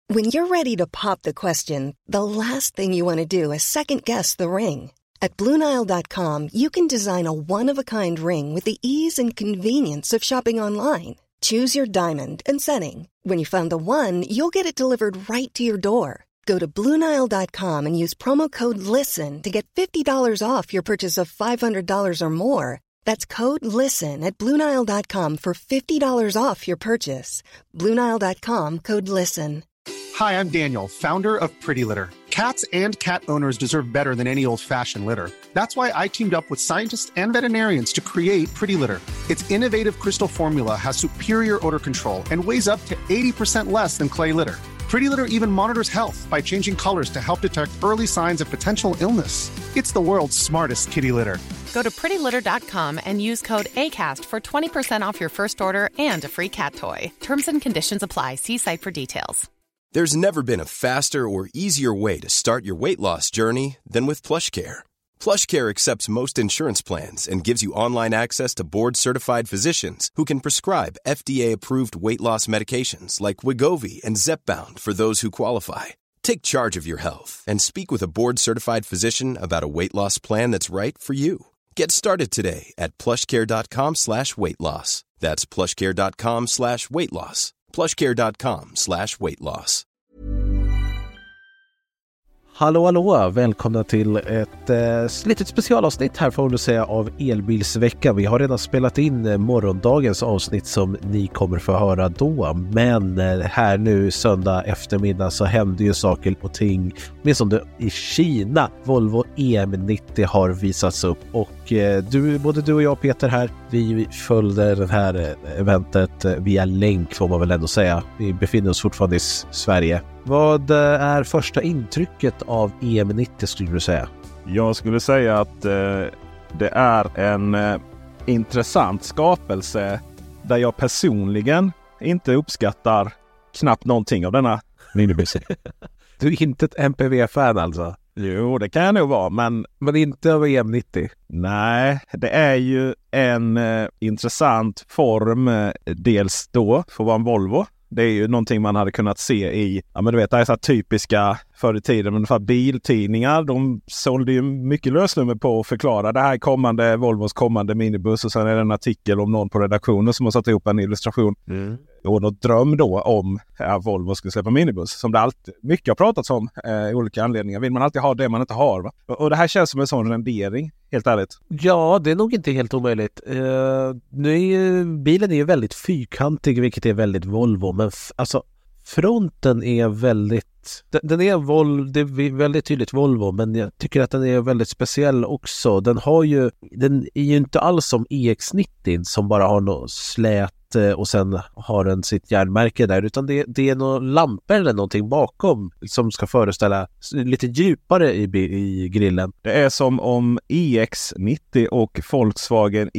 When you're ready to pop the question, the last thing you want to do is second-guess the ring. At BlueNile.com, you can design a one-of-a-kind ring with the ease and convenience of shopping online. Choose your diamond and setting. When you find the one, you'll get it delivered right to your door. Go to BlueNile.com and use promo code LISTEN to get $50 off your purchase of $500 or more. That's code LISTEN at BlueNile.com for $50 off your purchase. BlueNile.com, code LISTEN. Hi, I'm Daniel, founder of Pretty Litter. Cats and cat owners deserve better than any old-fashioned litter. That's why I teamed up with scientists and veterinarians to create Pretty Litter. Its innovative crystal formula has superior odor control and weighs up to 80% less than clay litter. Pretty Litter even monitors health by changing colors to help detect early signs of potential illness. It's the world's smartest kitty litter. Go to prettylitter.com and use code ACAST for 20% off your first order and a free cat toy. Terms and conditions apply. See site for details. There's never been a faster or easier way to start your weight loss journey than with PlushCare. PlushCare accepts most insurance plans and gives you online access to board-certified physicians who can prescribe FDA-approved weight loss medications like Wegovy and Zepbound for those who qualify. Take charge of your health and speak with a board-certified physician about a weight loss plan that's right for you. Get started today at plushcare.com/weightloss. That's plushcare.com/weightloss. plushcare.com/weightloss. Hallå, välkomna till ett litet specialavsnitt här får jag säga av Elbilsveckan. Vi har redan spelat in morgondagens avsnitt som ni kommer få höra då. Men här nu söndag eftermiddag så händer ju saker och ting. Men som det i Kina, Volvo EM90 har visats upp. Och både du och jag Peter här, vi följde det här eventet via länk får man väl ändå säga. Vi befinner oss fortfarande i Sverige. Vad är första intrycket av EM90 skulle du säga? Jag skulle säga att det är en intressant skapelse där jag personligen inte uppskattar knappt någonting av denna minibuss. Du är inte ett MPV-fan alltså? Jo, det kan jag nog vara, men inte av EM90? Nej, det är ju en intressant form dels då för att vara en Volvo. Det är ju någonting man hade kunnat se i, ja men du vet, det är så här typiska förr i tiden, men ungefär biltidningar, de sålde ju mycket lösnummer på att förklara det här kommande, Volvos kommande minibuss, och sen är det en artikel om någon på redaktionen som har satt ihop en illustration. Och något dröm då om att Volvo skulle släppa minibuss, som det alltid mycket har pratats om i olika anledningar. Vill man alltid ha det man inte har, va? Och det här känns som en sån rendering, helt ärligt. Ja, det är nog inte helt omöjligt. Bilen är ju väldigt fyrkantig, vilket är väldigt Volvo, men alltså fronten är väldigt, den är det är väldigt tydligt Volvo, men jag tycker att den är väldigt speciell också. Den är ju inte alls som EX90 som bara har något slät och sen har den sitt järnmärke där, utan det är några lampor eller någonting bakom som ska föreställa lite djupare i grillen. Det är som om EX90 och Volkswagen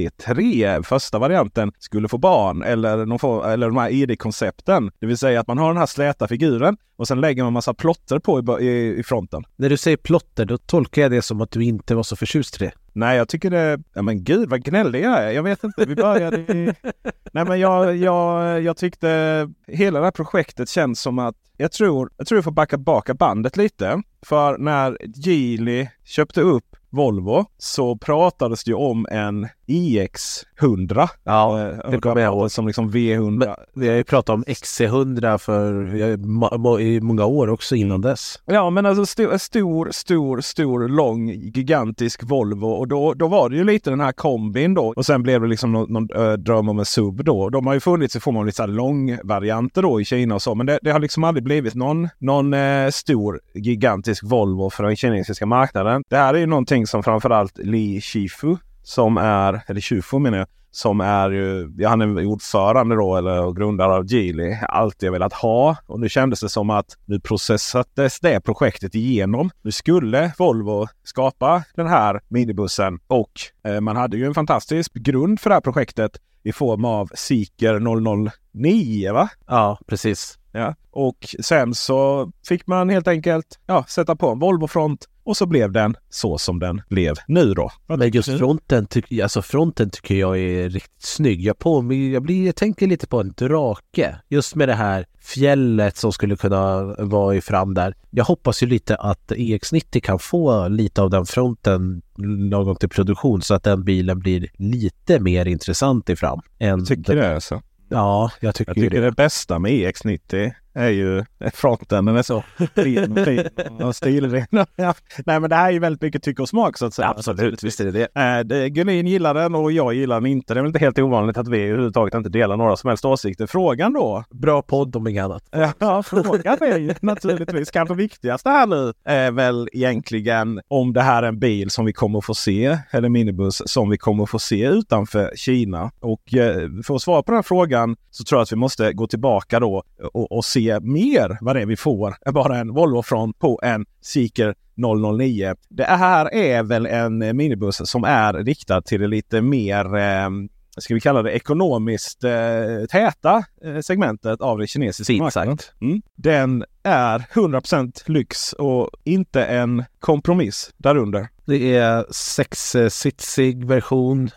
ID3, första varianten, skulle få barn eller de här ID-koncepten. Det vill säga att man har den här släta figuren och sen lägger man massa plotter på i fronten. När du säger plotter, då tolkar jag det som att du inte var så förtjust i det. Nej, jag tycker det... Ja men gud, vad gnällig jag är. Jag vet inte, vi började i... Nej men jag tyckte hela det här projektet känns som att... Jag tror jag får backa bandet lite. För när Geely köpte upp Volvo så pratades det ju om en iX100. Ja, det kommer jag ihåg. Som liksom V100. Men vi har ju pratat om XC100 i många år också innan dess. Ja, men alltså stor, lång, gigantisk Volvo. Och då var det ju lite den här kombin då. Och sen blev det liksom någon dröm om en sub då. De har ju funnits i form av lite så här långvarianter då i Kina och så. Men det har liksom aldrig blivit någon stor, gigantisk Volvo för den kinesiska marknaden. Det här är ju någonting som framförallt Li Shifu som är ju, han är ordförande då eller grundare av Geely, alltid velat ha, och nu kändes det som att nu processades det projektet igenom. Nu skulle Volvo skapa den här minibussen och man hade ju en fantastisk grund för det här projektet i form av Zeekr 009, va? Ja, precis. Ja. Och sen så fick man helt enkelt sätta på en Volvo-front. Och så blev den så som den blev nu då. Men just fronten tycker jag är riktigt snygg. Jag tänker lite på en drake. Just med det här fjället som skulle kunna vara i fram där. Jag hoppas ju lite att EX90 kan få lite av den fronten någon till produktion så att den bilen blir lite mer intressant i fram. Tycker det alltså? Ja, jag tycker det bästa med EX90 är ju fronten. Den är så fin och stilren. Nej, men det här är ju väldigt mycket tycke och smak så att säga. Absolut, visst är det. Gullin gillar den och jag gillar den inte. Det är väl inte helt ovanligt att vi överhuvudtaget inte delar några som helst åsikter. Frågan då? Bra podd om inget annat. Ja, frågan är ju naturligtvis kanske viktigaste här nu är väl egentligen om det här är en bil som vi kommer att få se, eller minibuss som vi kommer att få se utanför Kina. Och för att svara på den här frågan så tror jag att vi måste gå tillbaka då och se mer vad det är vi får än bara en Volvo-front på en Zeekr 009. Det här är väl en minibuss som är riktad till det lite mer ska vi kalla det ekonomiskt täta segmentet av det kinesiska marknaden. Den är 100% lyx och inte en kompromiss därunder. Det är 6-sitsig version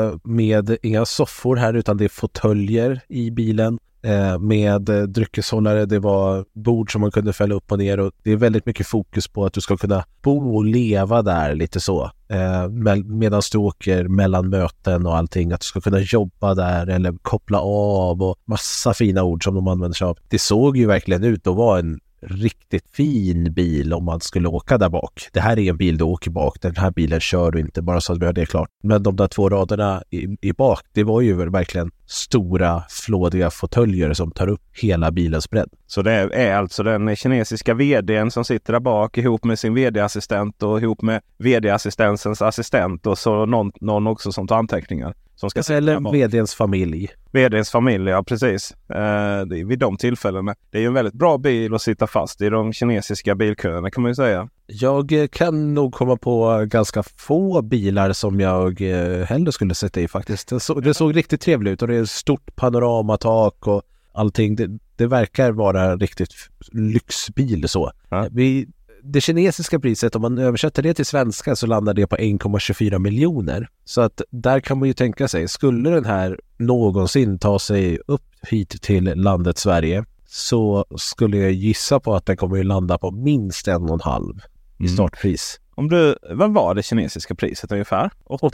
med inga soffor här utan det är fåtöljer i bilen. Med dryckeshållare, det var bord som man kunde fälla upp och ner och det är väldigt mycket fokus på att du ska kunna bo och leva där lite så medan du åker mellan möten och allting, att du ska kunna jobba där eller koppla av och massa fina ord som de använder sig av. Det såg ju verkligen ut att vara en riktigt fin bil om man skulle åka där bak. Det här är en bil du åker bak. Den här bilen kör du inte, bara så att vi har det klart. Men de där 2 raderna i bak, det var ju verkligen stora flådiga fåtöljer som tar upp hela bilens bredd. Så det är alltså den kinesiska vdn som sitter där bak ihop med sin vd-assistent och ihop med vd-assistensens assistent och så någon också som tar anteckningar. Som ska eller vdns familj. Vdns familj, ja precis. Vid de tillfällena. Det är ju en väldigt bra bil att sitta fast i de kinesiska bilköerna kan man ju säga. Jag kan nog komma på ganska få bilar som jag hellre skulle sätta i faktiskt. Det såg riktigt trevligt ut och det är ett stort panoramatak och allting. Det verkar vara en riktigt lyxbil så. Ja. Det kinesiska priset, om man översätter det till svenska så landar det på 1,24 miljoner. Så att där kan man ju tänka sig, skulle den här någonsin ta sig upp hit till landet Sverige så skulle jag gissa på att den kommer ju landa på minst 1,5 i startpris. Vad var det kinesiska priset ungefär?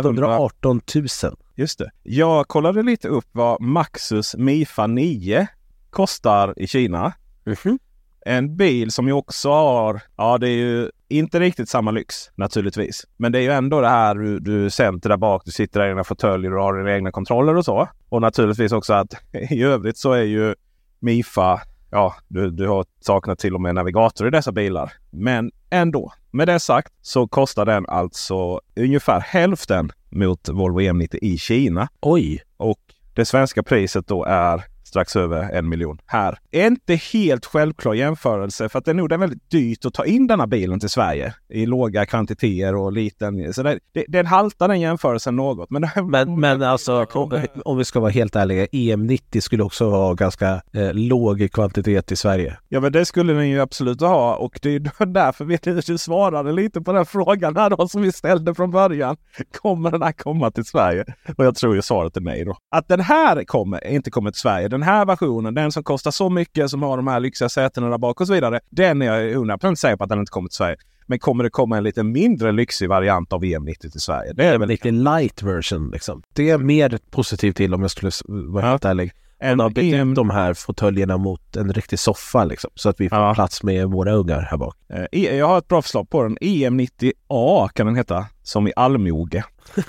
818 000. Just det. Jag kollade lite upp vad Maxus Mifa 9 kostar i Kina. Mm-hmm. En bil som ju också har, det är ju inte riktigt samma lyx naturligtvis. Men det är ju ändå det här, du sitter där bak, du sitter där i dina fåtöljer och har dina egna kontroller och så. Och naturligtvis också att i övrigt så är ju Mifa, du har saknat till och med navigator i dessa bilar. Men ändå, med det sagt så kostar den alltså ungefär hälften mot Volvo EM90 i Kina. Oj! Och det svenska priset då är strax över 1 miljon här. Är inte helt självklar jämförelse för att det är nog väldigt dyrt att ta in denna bilen till Sverige i låga kvantiteter och liten. Så den haltar den jämförelsen något. Men alltså om vi ska vara helt ärliga, EM90 skulle också ha ganska låg kvantitet i Sverige. Ja, men det skulle den ju absolut ha och det är därför vi svarade lite på den frågan här då som vi ställde från början. Kommer den här komma till Sverige? Och jag tror ju svaret är nej då. Att den här inte kommer till Sverige. Den här versionen, den som kostar så mycket, som har de här lyxiga sätena där bak och så vidare, den är jag 100% säker på att den inte kommer till Sverige. Men kommer det komma en lite mindre lyxig variant av EM90 till Sverige? Det är väl lite light version liksom. Det är mer positivt till om jag skulle vara helt ärlig. än att byta de här fåtöljerna mot en riktig soffa liksom, så att vi får plats med våra ungar här bak. Jag har ett bra förslag på den. EM90A kan den heta, som i allmoge.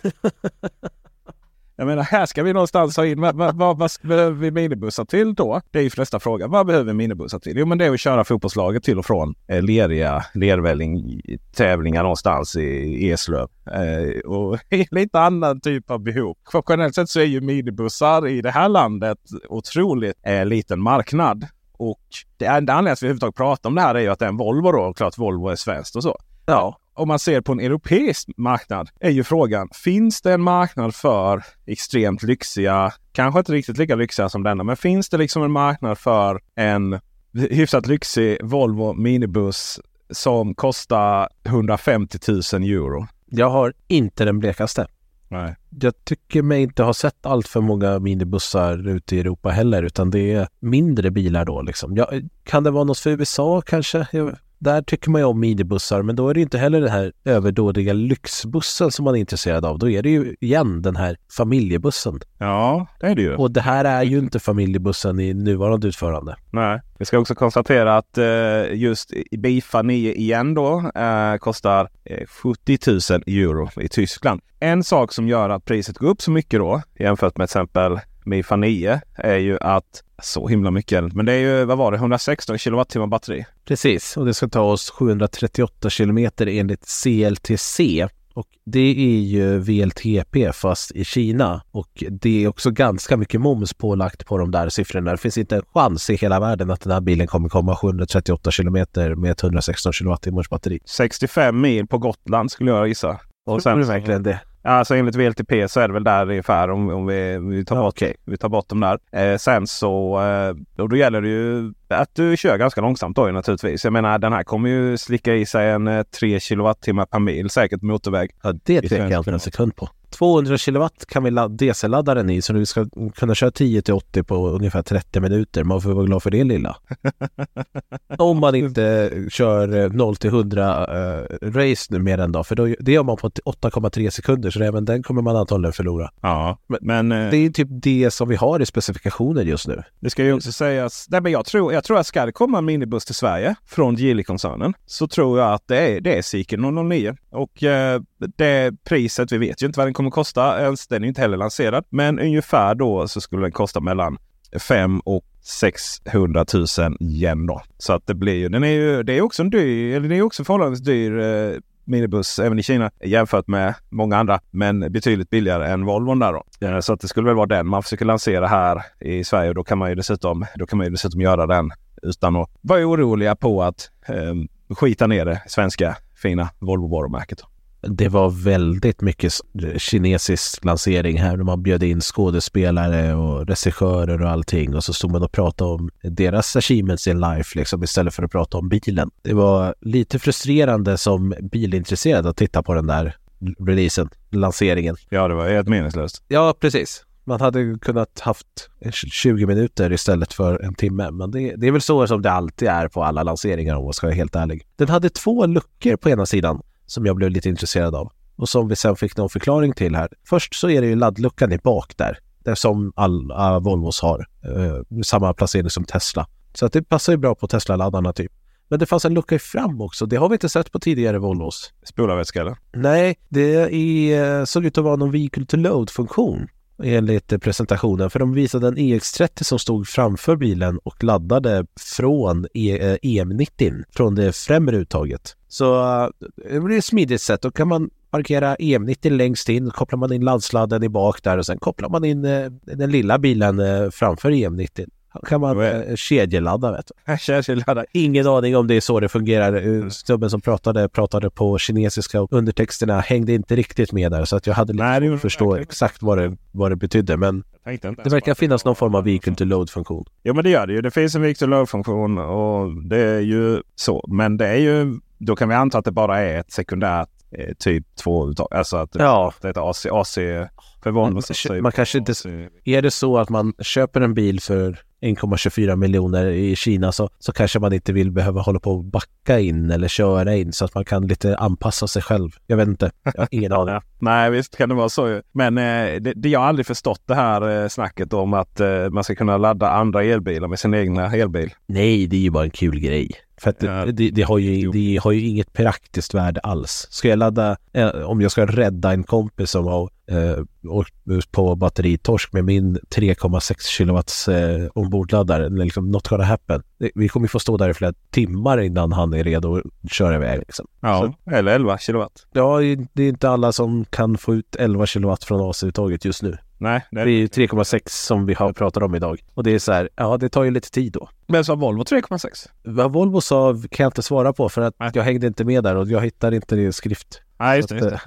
Jag menar, här ska vi någonstans ha in, vad behöver vi minibussar till då? Det är ju flesta frågan. Vad behöver vi minibussar till? Jo, men det är att köra fotbollslaget till och från lervälling-tävlingar någonstans i Eslöv. Och lite annan typ av behov. För generellt sett så är ju minibussar i det här landet otroligt liten marknad. Och det enda anledningen att vi överhuvudtaget pratar om det här är ju att det är en Volvo då. Och klart Volvo är svenskt och så. Ja. Om man ser på en europeisk marknad är ju frågan, finns det en marknad för extremt lyxiga, kanske inte riktigt lika lyxiga som denna, men finns det liksom en marknad för en hyfsat lyxig Volvo minibuss som kostar 150 000 euro. Jag har inte den blekaste. Nej. Jag tycker mig inte ha sett allt för många minibussar ute i Europa heller, utan det är mindre bilar då liksom. Kan det vara något för USA kanske? Där tycker man ju om minibussar, men då är det inte heller den här överdådiga lyxbussen som man är intresserad av. Då är det ju igen den här familjebussen. Ja, det är det ju. Och det här är ju inte familjebussen i nuvarande utförande. Nej, vi ska också konstatera att just Ibiza 9 igen då kostar 70 000 euro i Tyskland. En sak som gör att priset går upp så mycket då jämfört med till exempel Ibiza 9 är ju att så himla mycket. Men det är ju, vad var det, 116 kilowattimmar batteri. Precis, och det ska ta oss 738 kilometer enligt CLTC. Och det är ju VLTP fast i Kina. Och det är också ganska mycket moms pålagt på de där siffrorna. Det finns inte en chans i hela världen att den här bilen kommer komma 738 kilometer med ett 116 kilowattimmars batteri. 65 mil på Gotland skulle jag gissa. Och sen, är det verkligen det? Alltså enligt VLTP så är det väl där ungefär om vi tar bort, vi tar bort dem där. Sen så då gäller det ju att du kör ganska långsamt då naturligtvis. Jag menar den här kommer ju slicka i sig en 3 kilowattimmar per mil säkert motorväg. Ja, det tvekar jag inte en sekund på. 200 kilowatt kan vi DC-ladda den i, så du ska kunna köra 10-80 på ungefär 30 minuter. Man får vara glad för det lilla. Om man inte kör 0-100 race nu mer än då, för då, det gör man på 8,3 sekunder, så även den kommer man antagligen förlora. Ja, men det är typ det som vi har i specifikationer just nu. Det ska ju också sägas, nej, men jag tror att ska det komma en minibuss till Sverige från Geely-koncernen så tror jag att det är Seeker 009. Och det priset, vi vet ju inte vad den kommer kosta ens, den är inte heller lanserad, men ungefär då så skulle den kosta mellan 500 och 600 000 yen då. Så att det blir ju, det är också en dyr, eller det är också förhållandevis dyr minibuss även i Kina jämfört med många andra, men betydligt billigare än Volvon där då. Ja, så att det skulle väl vara den man försöker lansera här i Sverige, och då kan man ju dessutom göra den utan att vara oroliga på att skita ner det svenska fina Volvo-varumärket. Det var väldigt mycket kinesisk lansering här när man bjöd in skådespelare och regissörer och allting, och så stod man och pratade om deras achievements in life liksom, istället för att prata om bilen. Det var lite frustrerande som bilintresserad att titta på den där releasen, lanseringen. Ja, det var helt meningslöst. Ja, precis. Man hade kunnat haft 20 minuter istället för en timme. Men det är väl så som det alltid är på alla lanseringar, om jag ska vara helt ärlig. Den hade 2 luckor på ena sidan som jag blev lite intresserad av, och som vi sen fick någon förklaring till här. Först så är det ju laddluckan i bak där som alla Volvos har. Samma placering som Tesla. Så att det passar ju bra på Tesla-laddarna typ. Men det fanns en lucka i fram också. Det har vi inte sett på tidigare Volvos. Spolarvätska eller? Nej, det såg ut att vara någon vehicle to load-funktion enligt presentationen. För de visade en EX30 som stod framför bilen och laddade från EM90 från det främre uttaget. Så det blir ett smidigt sätt. Då kan man parkera EM90 längst in, kopplar man in laddsladden i bak där, och sen kopplar man in den lilla bilen framför EM90. Kan man kedjeladda, vet du. Kedjeladda. Ingen aning om det är så det fungerar. Snubben som pratade på kinesiska, och undertexterna hängde inte riktigt med där, så att jag hade lite att förstå exakt vad det betydde, men det verkar finnas någon form av vehicle to load-funktion. Ja, men det gör det ju. Det finns en vehicle to load-funktion, och det är ju så. Men det är ju, då kan vi anta att det bara är ett sekundärt typ 2-uttag. Alltså att det är ett AC för Volvo. Man kanske inte... Är det så att man köper en bil för 1,24 miljoner i Kina, så kanske man inte vill behöva hålla på och backa in eller köra in, så att man kan lite anpassa sig själv. Jag vet inte. Jag har ingen aning. Nej, visst kan det vara så. Men det jag har aldrig förstått det här snacket om att man ska kunna ladda andra elbilar med sin egna elbil. Nej, det är ju bara en kul grej. För att det har ju inget praktiskt värde alls. Ska jag ladda, om jag ska rädda en kompis som har på batteritorsk med min 3,6 kilowatts ombordladdare, liksom not gonna happen. Vi kommer få stå där i flera timmar innan han är redo att köra iväg. Liksom. Ja, så, eller 11 kilowatt. Ja, det är inte alla som kan få ut 11 kilowatt från AC-uttaget just nu. Nej, det är 3,6 som vi har pratat om idag. Och det är så här, ja, det tar ju lite tid då. Men så Volvo 3,6? Vad Volvo sa kan jag inte svara på, för att jag hängde inte med där och jag hittar inte det i skrift. Nej, just det.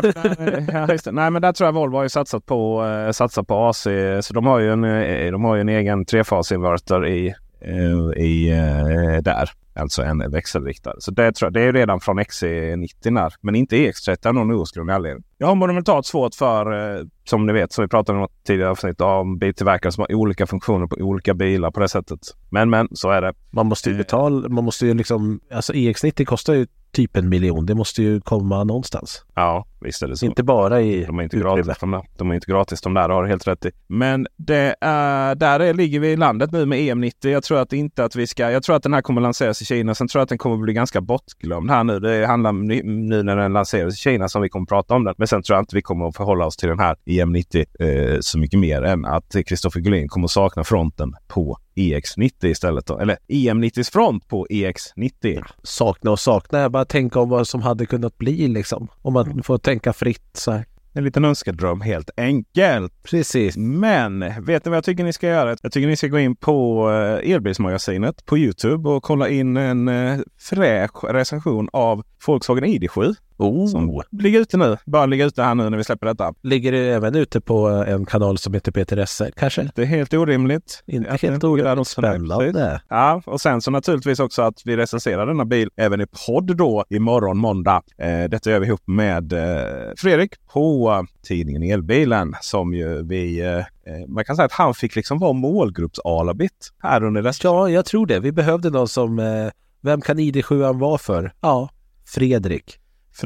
Nej, men där tror jag Volvo har ju satsat på AC, så de har ju en egen trefasinverter i där. Alltså en växelriktare. Så det är redan från XC90 där. Men inte EX30 av någon oskrivlig anledning. Jag har monumentalt svårt för, som ni vet, så vi pratade om ett tidigare avsnitt om biltillverkare som har olika funktioner på olika bilar på det sättet. Men så är det. Man måste ju betala, man måste ju liksom, alltså EX90 kostar ju typ 1 miljon. Det måste ju komma någonstans. Ja, visst är det så. Inte bara i de är inte gratis de är inte gratis de där, har helt rätt i. Men det är, där ligger vi i landet nu med EM90. Jag tror att inte att jag tror att den här kommer lanseras i Kina. Sen tror jag att den kommer bli ganska bortglömd här nu. Det handlar nu när den lanseras i Kina som vi kommer prata om den. Men sen tror jag inte vi kommer att förhålla oss till den här EM90 så mycket mer än att Christopher Gullin kommer att sakna fronten på EX90 istället då. Eller EM90s front på EX90. Sakna. Jag bara tänka om vad som hade kunnat bli liksom. Om man får tänka fritt så här. En liten önskedröm helt enkelt. Precis. Men vet ni vad jag tycker ni ska göra? Jag tycker ni ska gå in på Elbilsmagasinet på YouTube och kolla in en fräsch recension av Volkswagen ID.7. Som ligger ute nu. Bara ligger ute här nu när vi släpper detta. Ligger det även ute på en kanal som heter Peter SR kanske? Det är helt orimligt. Inte helt orimligt. Spännande. Ja, och sen så naturligtvis också att vi recenserar denna bil även i podd då imorgon måndag. Detta gör vi ihop med Fredrik på tidningen Elbilen som ju man kan säga att han fick liksom vara målgrupps-alabit här under resten. Ja, jag tror det. Vi behövde någon som, vem kan ID.7 vara för? Ja, Fredrik,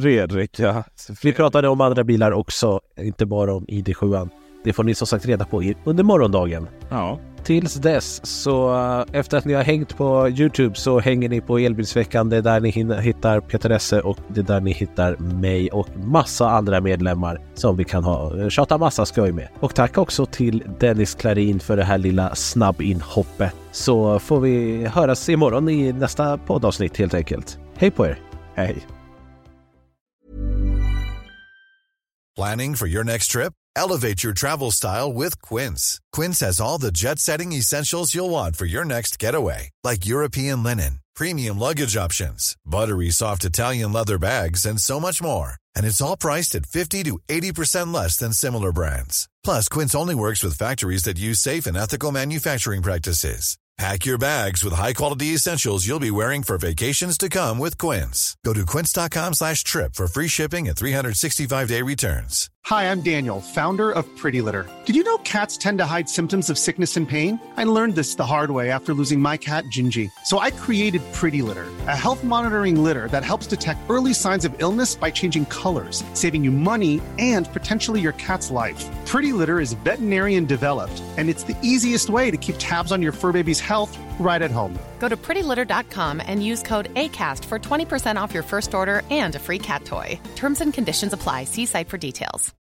ja. Vi pratade om andra bilar också, inte bara om ID.7. Det får ni som sagt reda på under morgondagen. Ja. Tills dess, så efter att ni har hängt på YouTube så hänger ni på Elbilsveckan. Det är där ni hittar Peter Esse och det är där ni hittar mig och massa andra medlemmar som vi kan tjata massa skoj med. Och tack också till Dennis Klarin för det här lilla snabbinhoppet. Så får vi höras imorgon i nästa poddavsnitt helt enkelt. Hej på er! Hej! Planning for your next trip? Elevate your travel style with Quince. Quince has all the jet-setting essentials you'll want for your next getaway, like European linen, premium luggage options, buttery soft Italian leather bags, and so much more. And it's all priced at 50 to 80% less than similar brands. Plus, Quince only works with factories that use safe and ethical manufacturing practices. Pack your bags with high-quality essentials you'll be wearing for vacations to come with Quince. Go to quince.com/trip for free shipping and 365-day returns. Hi, I'm Daniel, founder of Pretty Litter. Did you know cats tend to hide symptoms of sickness and pain? I learned this the hard way after losing my cat, Gingy. So I created Pretty Litter, a health monitoring litter that helps detect early signs of illness by changing colors, saving you money and potentially your cat's life. Pretty Litter is veterinarian developed, and it's the easiest way to keep tabs on your fur baby's health right at home. Go to prettylitter.com and use code ACAST for 20% off your first order and a free cat toy. Terms and conditions apply. See site for details.